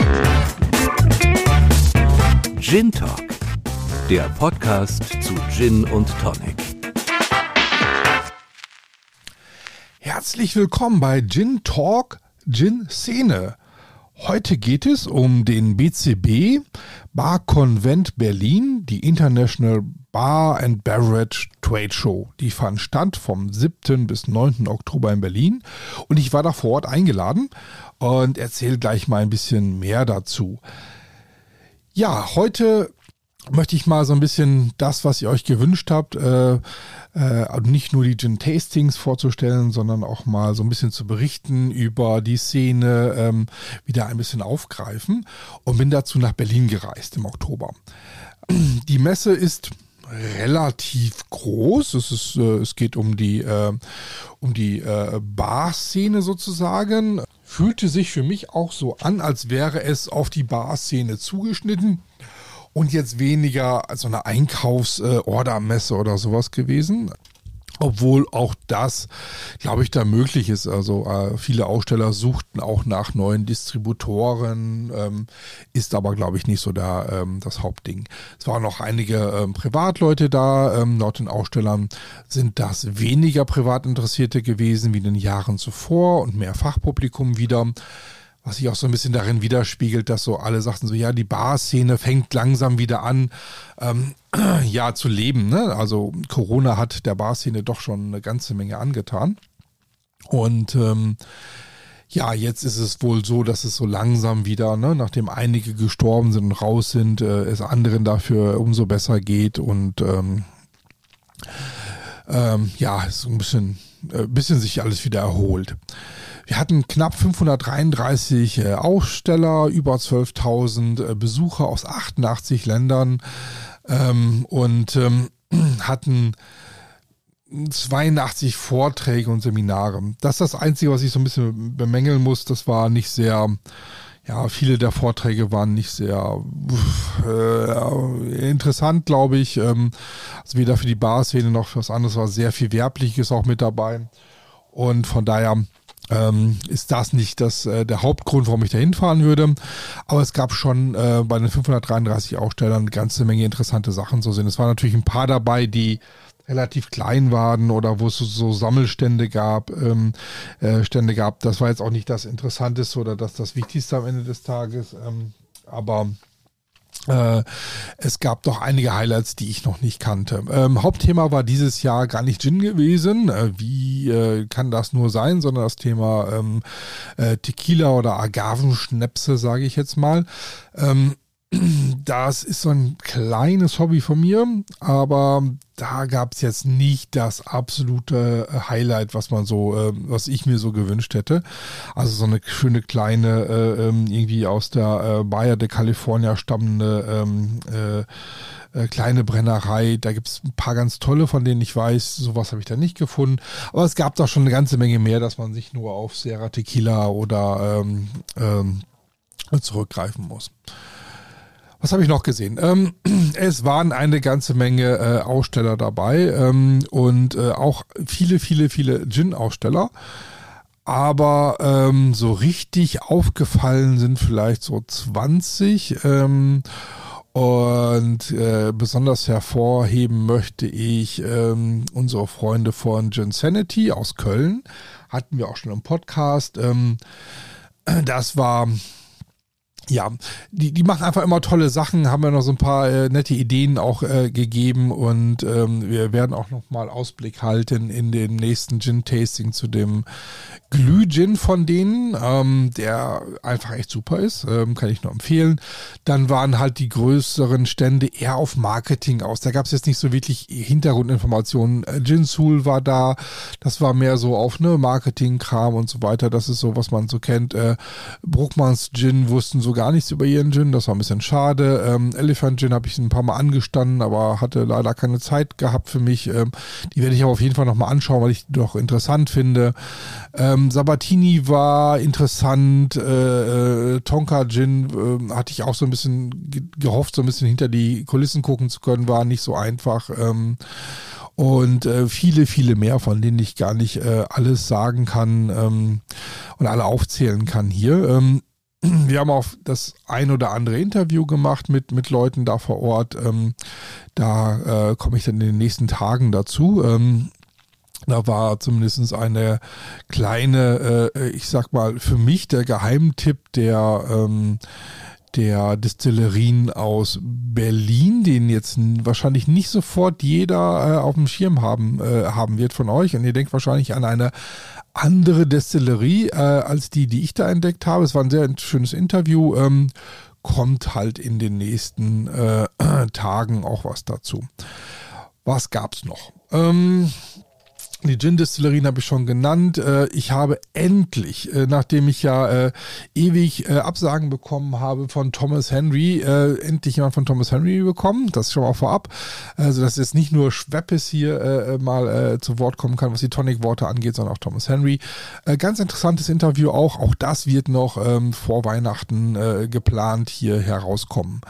Gin Talk, der Podcast zu Gin und Tonic. Herzlich willkommen bei Gin Talk, Gin Szene. Heute geht es um den BCB, Bar Convent Berlin, die International Bar and Beverage Trade Show. Die fand statt vom 7. bis 9. Oktober in Berlin und ich war da vor Ort eingeladen und erzähle gleich mal ein bisschen mehr dazu. Ja, heute möchte ich mal so ein bisschen das, was ihr euch gewünscht habt, nicht nur die Gin-Tastings vorzustellen, sondern auch mal so ein bisschen zu berichten über die Szene, wieder ein bisschen aufgreifen und bin dazu nach Berlin gereist im Oktober. Die Messe ist relativ groß. Es geht um die Bar-Szene sozusagen. Fühlte sich für mich auch so an, als wäre es auf die Bar-Szene zugeschnitten. Und jetzt weniger als so eine Einkaufs-Ordermesse oder sowas gewesen. Obwohl auch das, glaube ich, da möglich ist. Also viele Aussteller suchten auch nach neuen Distributoren, ist aber, glaube ich, nicht so das Hauptding. Es waren noch einige Privatleute da. Laut den Ausstellern sind das weniger Privatinteressierte gewesen wie in den Jahren zuvor und mehr Fachpublikum wieder. Was sich auch so ein bisschen darin widerspiegelt, dass so alle sagten so, ja, die Bar-Szene fängt langsam wieder an, zu leben. Ne? Also Corona hat der Bar-Szene doch schon eine ganze Menge angetan. Und jetzt ist es wohl so, dass es so langsam wieder, nachdem einige gestorben sind und raus sind, es anderen dafür umso besser geht. Und es so ein bisschen sich alles wieder erholt. Wir hatten knapp 533 Aussteller, über 12.000 Besucher aus 88 Ländern und hatten 82 Vorträge und Seminare. Das ist das Einzige, was ich so ein bisschen bemängeln muss. Das war nicht sehr, viele der Vorträge waren nicht sehr interessant, glaube ich. Also weder für die Bar-Szene noch für was anderes, war sehr viel Werbliches auch mit dabei. Und von daher ist das nicht der Hauptgrund, warum ich da hinfahren würde. Aber es gab schon bei den 533 Ausstellern eine ganze Menge interessante Sachen zu sehen. Es waren natürlich ein paar dabei, die relativ klein waren oder wo es so Sammelstände gab, Das war jetzt auch nicht das Interessanteste oder das Wichtigste am Ende des Tages. Aber es gab doch einige Highlights, die ich noch nicht kannte. Hauptthema war dieses Jahr gar nicht Gin gewesen. Wie kann das nur sein, sondern das Thema Tequila oder Agavenschnäpse, sage ich jetzt mal. Das ist so ein kleines Hobby von mir, aber da gab es jetzt nicht das absolute Highlight, was ich mir so gewünscht hätte. Also so eine schöne kleine, irgendwie aus der Baja de California stammende kleine Brennerei. Da gibt es ein paar ganz tolle, von denen ich weiß, sowas habe ich da nicht gefunden. Aber es gab da schon eine ganze Menge mehr, dass man sich nur auf Sierra Tequila oder zurückgreifen muss. Was habe ich noch gesehen? Es waren eine ganze Menge Aussteller dabei und auch viele Gin-Aussteller. Aber so richtig aufgefallen sind vielleicht so 20. Besonders hervorheben möchte ich unsere Freunde von Ginsanity aus Köln. Hatten wir auch schon im Podcast. Das war... Ja, die machen einfach immer tolle Sachen, haben ja noch so ein paar nette Ideen auch gegeben und wir werden auch nochmal Ausblick halten in dem nächsten Gin-Tasting zu dem Glüh-Gin von denen, der einfach echt super ist, kann ich nur empfehlen. Dann waren halt die größeren Stände eher auf Marketing aus, da gab es jetzt nicht so wirklich Hintergrundinformationen. Gin Soul war da, das war mehr so auf Marketing-Kram und so weiter, das ist so, was man so kennt. Bruckmanns Gin wussten sogar gar nichts über ihren Gin, das war ein bisschen schade. Elephant Gin habe ich ein paar Mal angestanden, aber hatte leider keine Zeit gehabt für mich. Die werde ich aber auf jeden Fall nochmal anschauen, weil ich die doch interessant finde. Sabatini war interessant. Tonka Gin hatte ich auch so ein bisschen gehofft, so ein bisschen hinter die Kulissen gucken zu können, war nicht so einfach. Und viele mehr, von denen ich gar nicht alles sagen kann und alle aufzählen kann hier. wir haben auch das ein oder andere Interview gemacht mit Leuten da vor Ort. Da komme ich dann in den nächsten Tagen dazu. Da war zumindest eine kleine, ich sag mal, für mich der Geheimtipp der Destillerien aus Berlin, den jetzt wahrscheinlich nicht sofort jeder auf dem Schirm haben wird von euch. Und ihr denkt wahrscheinlich an eine andere Destillerie als die ich da entdeckt habe. Es war ein sehr schönes Interview. Kommt halt in den nächsten Tagen auch was dazu. Was gab's noch? Die Gin-Destillerien habe ich schon genannt. Ich habe endlich, nachdem ich ja ewig Absagen bekommen habe von Thomas Henry, endlich jemand von Thomas Henry bekommen. Das schon mal vorab. Also, dass jetzt nicht nur Schweppes hier mal zu Wort kommen kann, was die Tonic-Worte angeht, sondern auch Thomas Henry. Ganz interessantes Interview auch. Auch das wird noch vor Weihnachten geplant hier herauskommen.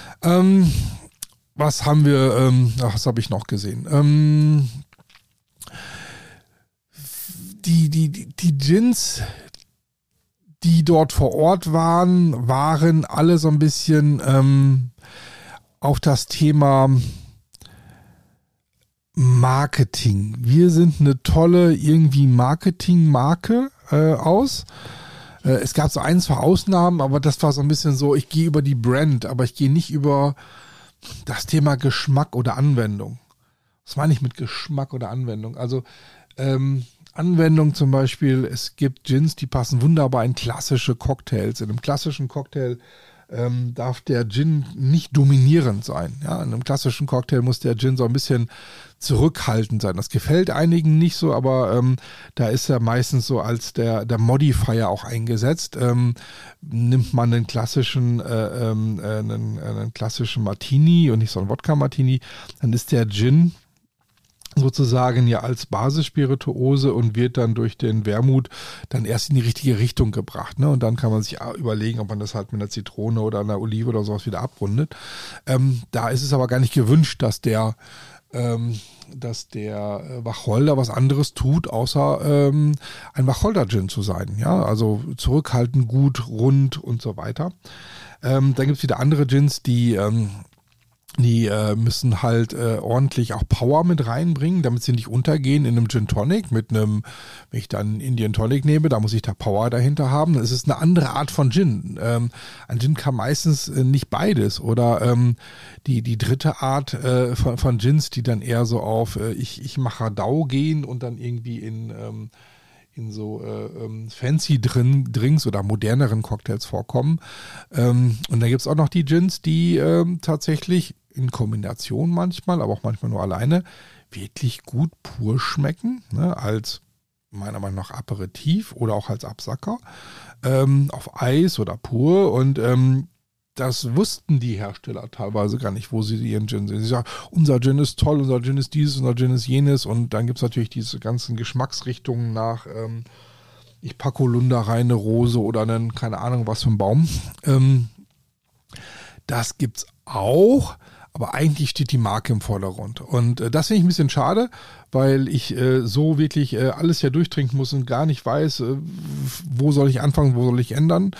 Was haben wir, was habe ich noch gesehen? Die Gins, die dort vor Ort waren alle so ein bisschen auf das Thema Marketing. Wir sind eine tolle irgendwie Marketingmarke aus. Es gab so ein, zwei Ausnahmen, aber das war so ein bisschen so, ich gehe über die Brand, aber ich gehe nicht über das Thema Geschmack oder Anwendung. Was meine ich mit Geschmack oder Anwendung? Also Anwendung zum Beispiel, es gibt Gins, die passen wunderbar in klassische Cocktails. In einem klassischen Cocktail darf der Gin nicht dominierend sein. Ja, in einem klassischen Cocktail muss der Gin so ein bisschen zurückhaltend sein. Das gefällt einigen nicht so, aber da ist er meistens so als der Modifier auch eingesetzt. Nimmt man einen klassischen Martini und nicht so einen Wodka-Martini, dann ist der Gin sozusagen ja als Basisspirituose und wird dann durch den Wermut dann erst in die richtige Richtung gebracht. Ne? Und dann kann man sich überlegen, ob man das halt mit einer Zitrone oder einer Olive oder sowas wieder abrundet. Da ist es aber gar nicht gewünscht, dass der Wacholder was anderes tut, außer ein Wacholder-Gin zu sein. Ja, also zurückhaltend, gut, rund und so weiter. Dann gibt es wieder andere Gins, die müssen halt ordentlich auch Power mit reinbringen, damit sie nicht untergehen in einem Gin Tonic mit einem, wenn ich dann Indian Tonic nehme, da muss ich da Power dahinter haben. Das ist eine andere Art von Gin. Ein Gin kann meistens nicht beides. Oder die dritte Art von Gins, die dann eher so auf ich mache Radau gehen und dann irgendwie in so fancy Drinks oder moderneren Cocktails vorkommen. Und dann gibt es auch noch die Gins, die tatsächlich in Kombination manchmal, aber auch manchmal nur alleine, wirklich gut pur schmecken, ne, als meiner Meinung nach Aperitif oder auch als Absacker, auf Eis oder pur. Und das wussten die Hersteller teilweise gar nicht, wo sie ihren Gin sehen. Sie sagen, unser Gin ist toll, unser Gin ist dieses, unser Gin ist jenes. Und dann gibt es natürlich diese ganzen Geschmacksrichtungen nach, ich packe Holunder rein, eine Rose oder einen, keine Ahnung was für ein Baum. Das gibt's auch, aber eigentlich steht die Marke im Vordergrund. Und das finde ich ein bisschen schade, weil ich so wirklich alles ja durchtrinken muss und gar nicht weiß, wo soll ich anfangen, wo soll ich enden.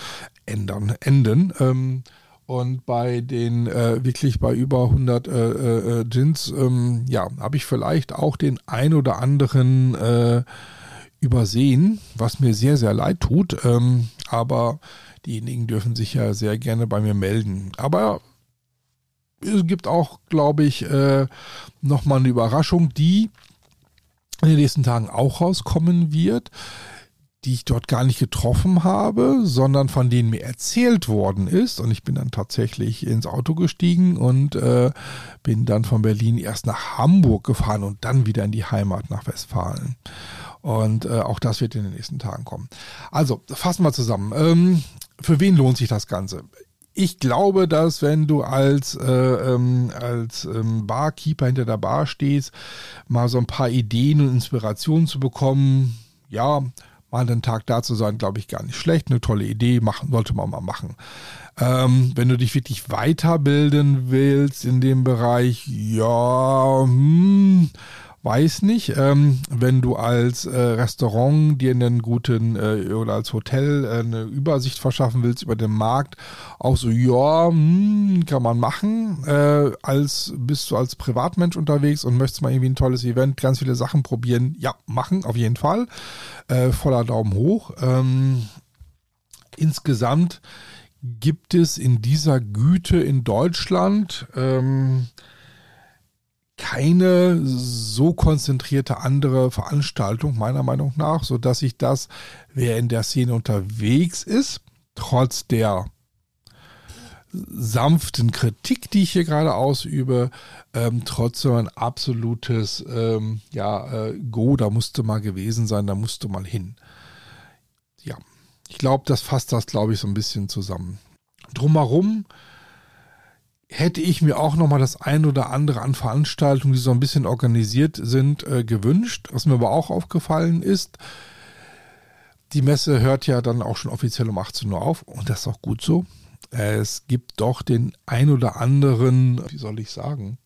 Und bei den wirklich bei über 100 Gins, habe ich vielleicht auch den ein oder anderen übersehen, was mir sehr, sehr leid tut. Aber diejenigen dürfen sich ja sehr gerne bei mir melden. Aber es gibt auch, glaube ich, nochmal eine Überraschung, die in den nächsten Tagen auch rauskommen wird, die ich dort gar nicht getroffen habe, sondern von denen mir erzählt worden ist. Und ich bin dann tatsächlich ins Auto gestiegen und bin dann von Berlin erst nach Hamburg gefahren und dann wieder in die Heimat nach Westfalen. Und auch das wird in den nächsten Tagen kommen. Also, fassen wir zusammen. Für wen lohnt sich das Ganze? Ich glaube, dass wenn du als Barkeeper hinter der Bar stehst, mal so ein paar Ideen und Inspirationen zu bekommen, ja, mal einen Tag da zu sein, glaube ich, gar nicht schlecht. Eine tolle Idee, sollte man mal machen. Wenn du dich wirklich weiterbilden willst in dem Bereich, ja, weiß nicht, wenn du als Restaurant dir einen guten oder als Hotel eine Übersicht verschaffen willst über den Markt, auch so, ja, kann man machen. Bist du als Privatmensch unterwegs und möchtest mal irgendwie ein tolles Event, ganz viele Sachen probieren, ja, machen, auf jeden Fall. Voller Daumen hoch. Insgesamt gibt es in dieser Güte in Deutschland keine so konzentrierte andere Veranstaltung, meiner Meinung nach, sodass ich das, wer in der Szene unterwegs ist, trotz der sanften Kritik, die ich hier gerade ausübe, trotzdem ein absolutes Go, da musste mal gewesen sein, da musste mal hin. Ja, ich glaube, das fasst das, glaube ich, so ein bisschen zusammen. Drumherum hätte ich mir auch nochmal das ein oder andere an Veranstaltungen, die so ein bisschen organisiert sind, gewünscht. Was mir aber auch aufgefallen ist, die Messe hört ja dann auch schon offiziell um 18 Uhr auf und das ist auch gut so. Es gibt doch den ein oder anderen, wie soll ich sagen,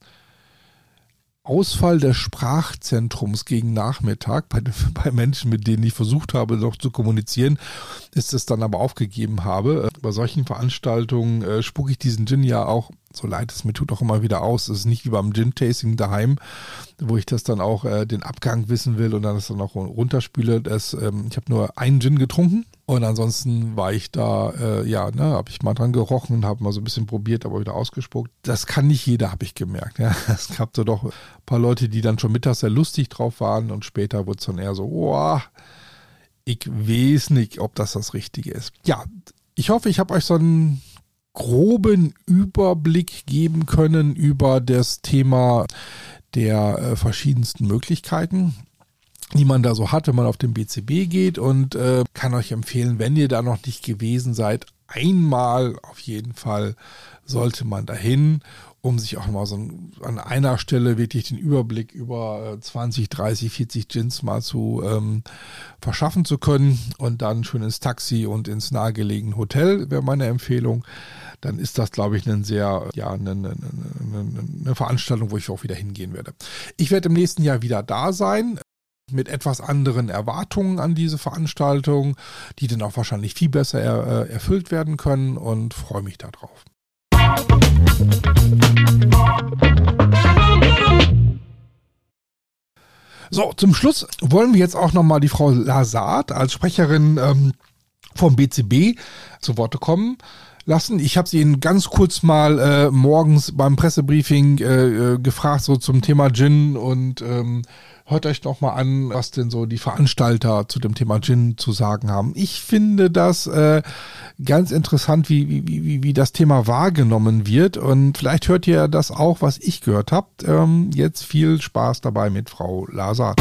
Ausfall des Sprachzentrums gegen Nachmittag bei Menschen, mit denen ich versucht habe, noch zu kommunizieren, ist es dann aber aufgegeben habe. Bei solchen Veranstaltungen spucke ich diesen Gin ja auch, so leid es mir tut, auch immer wieder aus. Es ist nicht wie beim Gin-Tasting daheim, wo ich das dann auch den Abgang wissen will und dann das dann auch runterspüle. Ich habe nur einen Gin getrunken und ansonsten war ich da, habe ich mal dran gerochen und habe mal so ein bisschen probiert, aber wieder ausgespuckt. Das kann nicht jeder, habe ich gemerkt. Ja. Es gab so doch ein paar Leute, die dann schon mittags sehr lustig drauf waren und später wurde es dann eher so, ich weiß nicht, ob das Richtige ist. Ja, ich hoffe, ich habe euch so einen groben Überblick geben können über das Thema der verschiedensten Möglichkeiten, die man da so hat, wenn man auf den BCB geht und kann euch empfehlen, wenn ihr da noch nicht gewesen seid, einmal auf jeden Fall sollte man dahin, um sich auch mal so an einer Stelle wirklich den Überblick über 20, 30, 40 Gins mal zu verschaffen zu können und dann schön ins Taxi und ins nahegelegene Hotel wäre meine Empfehlung. Dann ist das, glaube ich, eine Veranstaltung, wo ich auch wieder hingehen werde. Ich werde im nächsten Jahr wieder da sein, mit etwas anderen Erwartungen an diese Veranstaltung, die dann auch wahrscheinlich viel besser erfüllt werden können und freue mich darauf. So, zum Schluss wollen wir jetzt auch nochmal die Frau Lazard als Sprecherin vom BCB zu Wort kommen lassen. Ich habe sie Ihnen ganz kurz mal morgens beim Pressebriefing gefragt, so zum Thema Gin und hört euch doch mal an, was denn so die Veranstalter zu dem Thema Gin zu sagen haben. Ich finde das ganz interessant, wie das Thema wahrgenommen wird und vielleicht hört ihr das auch, was ich gehört habe. Jetzt viel Spaß dabei mit Frau Lazard.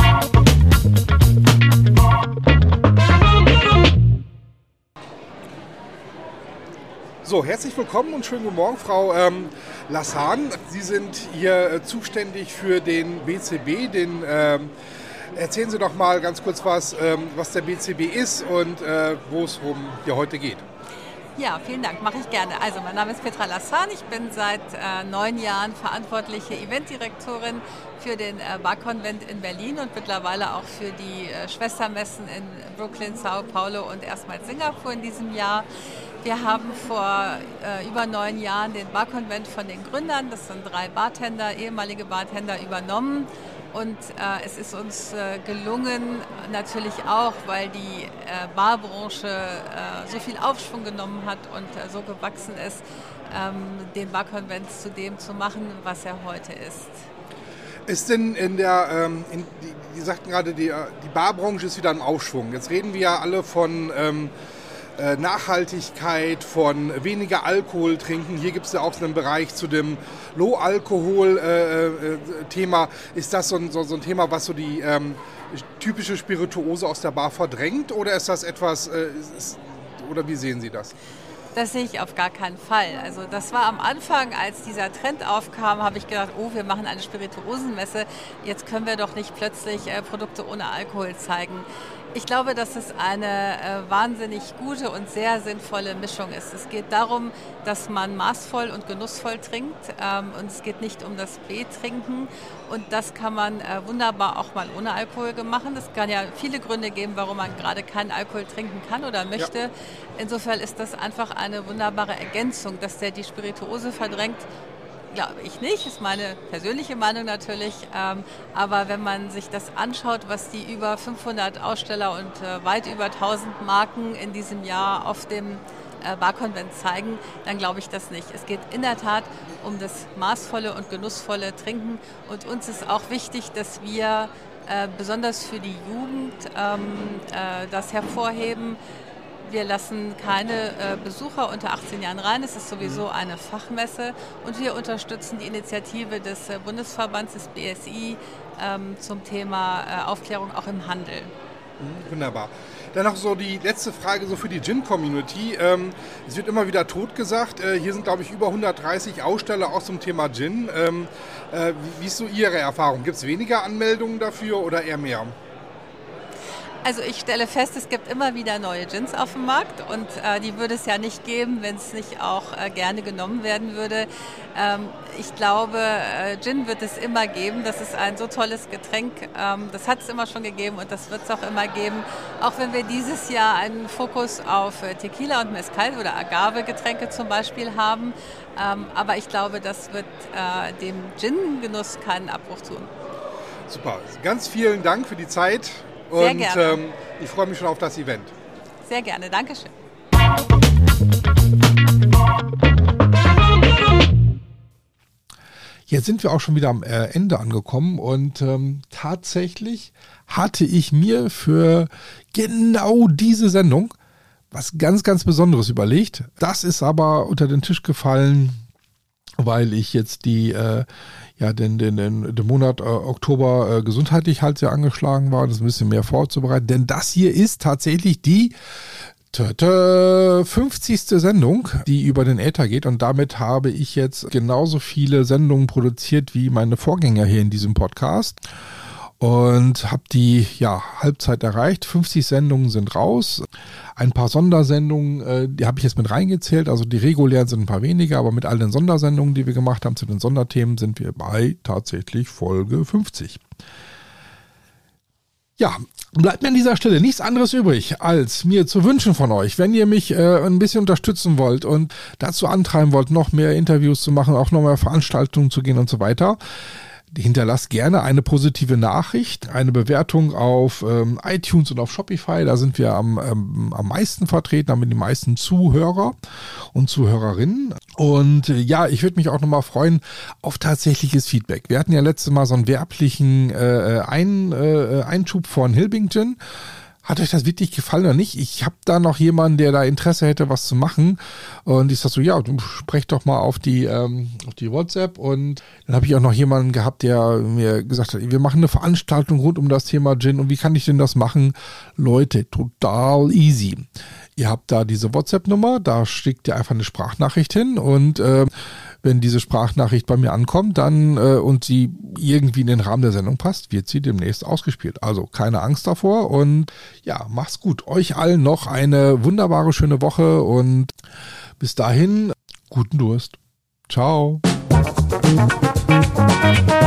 So, herzlich willkommen und schönen guten Morgen, Frau Lassan. Sie sind hier zuständig für den BCB. Erzählen Sie doch mal ganz kurz was der BCB ist und wo es hier heute geht. Ja, vielen Dank, mache ich gerne. Also mein Name ist Petra Lassan, ich bin seit 9 Jahren verantwortliche Eventdirektorin für den Barkonvent in Berlin und mittlerweile auch für die Schwestermessen in Brooklyn, Sao Paulo und erstmals Singapur in diesem Jahr. Wir haben vor über 9 Jahren den Barkonvent von den Gründern, das sind 3 Bartender, ehemalige Bartender, übernommen. Und es ist uns gelungen, natürlich auch, weil die Barbranche so viel Aufschwung genommen hat und so gewachsen ist, den Barkonvent zu dem zu machen, was er heute ist. Ist denn die sagten gerade, die Barbranche ist wieder im Aufschwung. Jetzt reden wir ja alle von Nachhaltigkeit, von weniger Alkohol trinken. Hier gibt es ja auch so einen Bereich zu dem Low-Alkohol-Thema. Ist das so ein Thema, was so die typische Spirituose aus der Bar verdrängt? Oder ist das etwas, oder wie sehen Sie das? Das sehe ich auf gar keinen Fall. Also das war am Anfang, als dieser Trend aufkam, habe ich gedacht, wir machen eine Spirituosenmesse. Jetzt können wir doch nicht plötzlich Produkte ohne Alkohol zeigen. Ich glaube, dass es eine wahnsinnig gute und sehr sinnvolle Mischung ist. Es geht darum, dass man maßvoll und genussvoll trinkt und es geht nicht um das Betrinken und das kann man wunderbar auch mal ohne Alkohol machen. Es kann ja viele Gründe geben, warum man gerade keinen Alkohol trinken kann oder möchte. Ja. Insofern ist das einfach eine wunderbare Ergänzung, dass der die Spirituose verdrängt. Glaube ich nicht, ist meine persönliche Meinung natürlich, aber wenn man sich das anschaut, was die über 500 Aussteller und weit über 1000 Marken in diesem Jahr auf dem Barkonvent zeigen, dann glaube ich das nicht. Es geht in der Tat um das maßvolle und genussvolle Trinken und uns ist auch wichtig, dass wir besonders für die Jugend das hervorheben. Wir lassen keine Besucher unter 18 Jahren rein. Es ist sowieso eine Fachmesse und wir unterstützen die Initiative des Bundesverbands des BSI zum Thema Aufklärung auch im Handel. Wunderbar. Dann noch so die letzte Frage so für die Gin-Community. Es wird immer wieder totgesagt. Hier sind, glaube ich, über 130 Aussteller auch zum Thema Gin. Wie ist so Ihre Erfahrung? Gibt es weniger Anmeldungen dafür oder eher mehr? Also ich stelle fest, es gibt immer wieder neue Gins auf dem Markt und die würde es ja nicht geben, wenn es nicht auch gerne genommen werden würde. Ich glaube, Gin wird es immer geben. Das ist ein so tolles Getränk. Das hat es immer schon gegeben und das wird es auch immer geben. Auch wenn wir dieses Jahr einen Fokus auf Tequila und Mezcal oder Agave-Getränke zum Beispiel haben. Aber ich glaube, das wird dem Gin-Genuss keinen Abbruch tun. Super. Ganz vielen Dank für die Zeit. Sehr gerne. Ich freue mich schon auf das Event. Sehr gerne, Dankeschön. Jetzt sind wir auch schon wieder am Ende angekommen und tatsächlich hatte ich mir für genau diese Sendung was ganz, ganz Besonderes überlegt. Das ist aber unter den Tisch gefallen, weil ich jetzt den Monat Oktober gesundheitlich halt sehr angeschlagen war, das ein bisschen mehr vorzubereiten, denn das hier ist tatsächlich die 50. Sendung, die über den Äther geht und damit habe ich jetzt genauso viele Sendungen produziert wie meine Vorgänger hier in diesem Podcast und habe die Halbzeit erreicht. 50 Sendungen sind raus. Ein paar Sondersendungen, die habe ich jetzt mit reingezählt, also die regulären sind ein paar weniger, aber mit all den Sondersendungen, die wir gemacht haben zu den Sonderthemen, sind wir bei tatsächlich Folge 50. Ja, bleibt mir an dieser Stelle nichts anderes übrig, als mir zu wünschen von euch, wenn ihr mich ein bisschen unterstützen wollt und dazu antreiben wollt, noch mehr Interviews zu machen, auch noch mehr Veranstaltungen zu gehen und so weiter, hinterlasst gerne eine positive Nachricht, eine Bewertung auf iTunes und auf Shopify. Da sind wir am meisten vertreten, haben wir die meisten Zuhörer und Zuhörerinnen. Und ich würde mich auch nochmal freuen auf tatsächliches Feedback. Wir hatten ja letztes Mal so einen werblichen Einschub von Hilbington. Hat euch das wirklich gefallen oder nicht? Ich habe da noch jemanden, der da Interesse hätte, was zu machen. Und ich sag so, du sprech doch mal auf die WhatsApp. Und dann habe ich auch noch jemanden gehabt, der mir gesagt hat, wir machen eine Veranstaltung rund um das Thema Gin. Und wie kann ich denn das machen? Leute, total easy. Ihr habt da diese WhatsApp-Nummer, da schickt ihr einfach eine Sprachnachricht hin und wenn diese Sprachnachricht bei mir ankommt, dann und sie irgendwie in den Rahmen der Sendung passt, wird sie demnächst ausgespielt. Also keine Angst davor und macht's gut. Euch allen noch eine wunderbare, schöne Woche und bis dahin, guten Durst. Ciao.